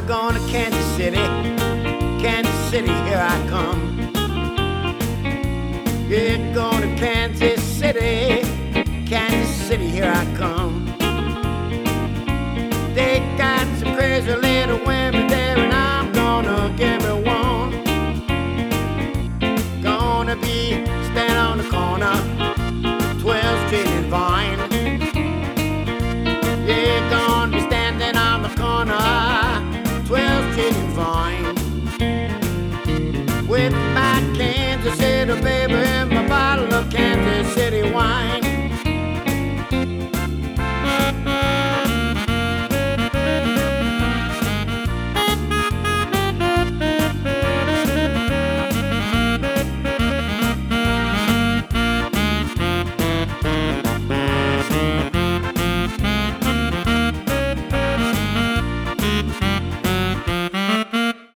I'm going to Kansas City. Kansas City, here I come. Yeah, going to Kansas City. Kansas City, here I come. They got some crazy little women there, and I'm gonna give me one. Gonna be standing on the corner, 12th Street and Vine. Yeah, gonna be standing on the corner, 12th Street and Vine. With my Kansas City baby and my bottle of Kansas City wine.